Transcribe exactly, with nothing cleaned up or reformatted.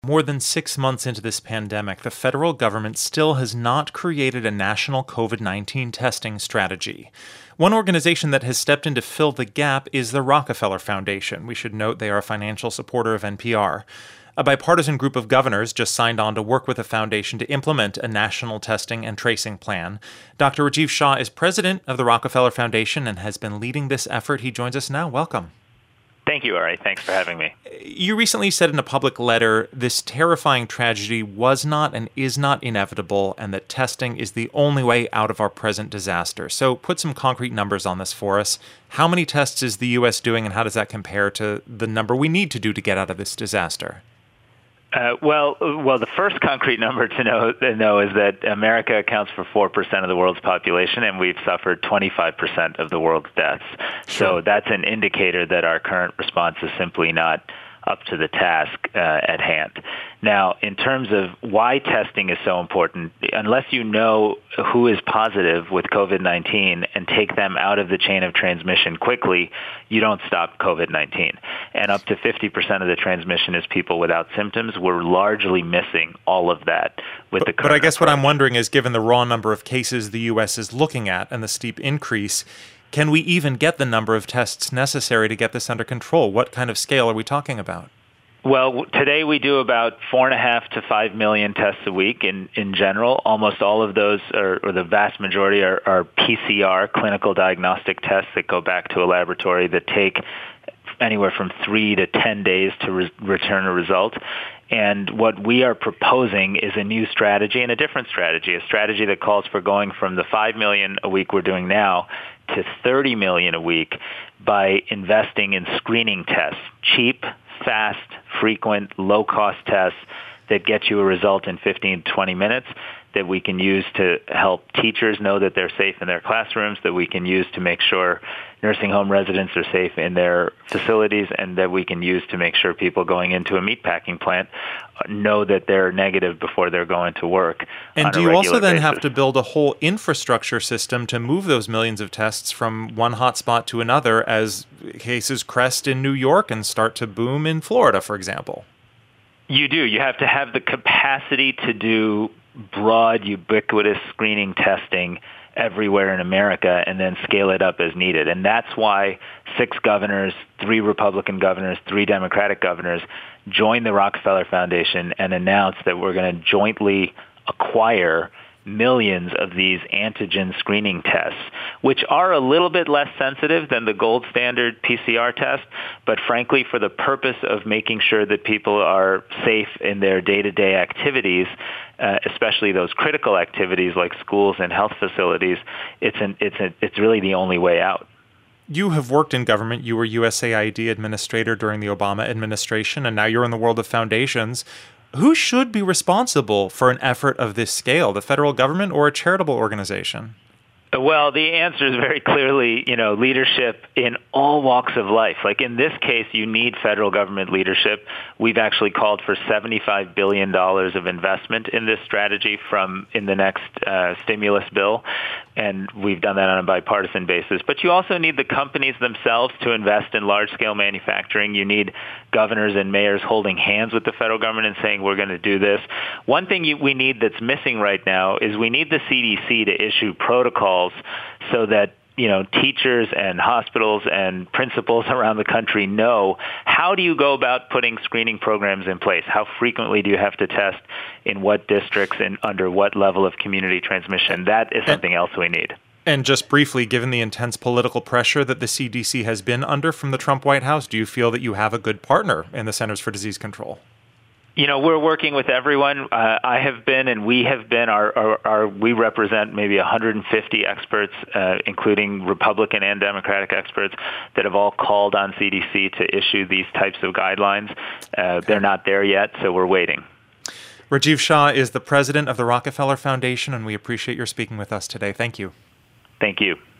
More than six months into this pandemic, the federal government still has not created a national covid nineteen testing strategy. One organization that has stepped in to fill the gap is the Rockefeller Foundation. We should note they are a financial supporter of N P R. A bipartisan group of governors just signed on to work with the foundation to implement a national testing and tracing plan. Doctor Rajiv Shah is president of the Rockefeller Foundation and has been leading this effort. He joins us now. Welcome. Thank you, Ari. Thanks for having me. You recently said in a public letter this terrifying tragedy was not and is not inevitable, and that testing is the only way out of our present disaster. So put some concrete numbers on this for us. How many tests is the U S doing, and how does that compare to the number we need to do to get out of this disaster? Uh, well, well, the first concrete number to know, to know is that America accounts for four percent of the world's population, and we've suffered twenty-five percent of the world's deaths. Sure. So that's an indicator that our current response is simply not up to the task uh, at hand. Now, in terms of why testing is so important, unless you know who is positive with covid nineteen and take them out of the chain of transmission quickly, you don't stop covid nineteen. And up to fifty percent of the transmission is people without symptoms. We're largely missing all of that with but, the current But I guess approach. What I'm wondering is, given the raw number of cases the U S is looking at and the steep increase, can we even get the number of tests necessary to get this under control? What kind of scale are we talking about? Well, today we do about four and a half to five million tests a week in, in general. Almost all of those, are, or the vast majority, are, are P C R, clinical diagnostic tests that go back to a laboratory that take anywhere from three to ten days to re- return a result. And what we are proposing is a new strategy and a different strategy, a strategy that calls for going from the five million a week we're doing now to thirty million a week by investing in screening tests, cheap, fast, frequent, low-cost tests that get you a result in fifteen to twenty minutes, that we can use to help teachers know that they're safe in their classrooms, that we can use to make sure nursing home residents are safe in their facilities, and that we can use to make sure people going into a meatpacking plant know that they're negative before they're going to work. And do you also then basis. have to build a whole infrastructure system to move those millions of tests from one hotspot to another as cases crest in New York and start to boom in Florida, for example? You do. You have to have the capacity to do broad, ubiquitous screening testing everywhere in America and then scale it up as needed. And that's why six governors, three Republican governors, three Democratic governors joined the Rockefeller Foundation and announced that we're going to jointly acquire millions of these antigen screening tests, which are a little bit less sensitive than the gold standard P C R test, but frankly, for the purpose of making sure that people are safe in their day-to-day activities, uh, especially those critical activities like schools and health facilities, it's an, it's a, it's really the only way out. You have worked in government. You were U S A I D administrator during the Obama administration, and now you're in the world of foundations. Who should be responsible for an effort of this scale, the federal government or a charitable organization? Well, the answer is very clearly, you know, leadership in all walks of life. Like in this case, you need federal government leadership. We've actually called for seventy-five billion dollars of investment in this strategy from in the next uh, stimulus bill, and we've done that on a bipartisan basis. But you also need the companies themselves to invest in large-scale manufacturing. You need governors and mayors holding hands with the federal government and saying, we're going to do this. One thing you, we need that's missing right now is we need the C D C to issue protocols so that, you know, teachers and hospitals and principals around the country know, how do you go about putting screening programs in place? How frequently do you have to test, in what districts and under what level of community transmission? That is something else we need. And just briefly, given the intense political pressure that the C D C has been under from the Trump White House, do you feel that you have a good partner in the Centers for Disease Control? You know, we're working with everyone. Uh, I have been, and we have been. Our, our, our we represent maybe one hundred fifty experts, uh, including Republican and Democratic experts, that have all called on C D C to issue these types of guidelines. Uh, they're not there yet, so we're waiting. Rajiv Shah is the president of the Rockefeller Foundation, and we appreciate your speaking with us today. Thank you. Thank you.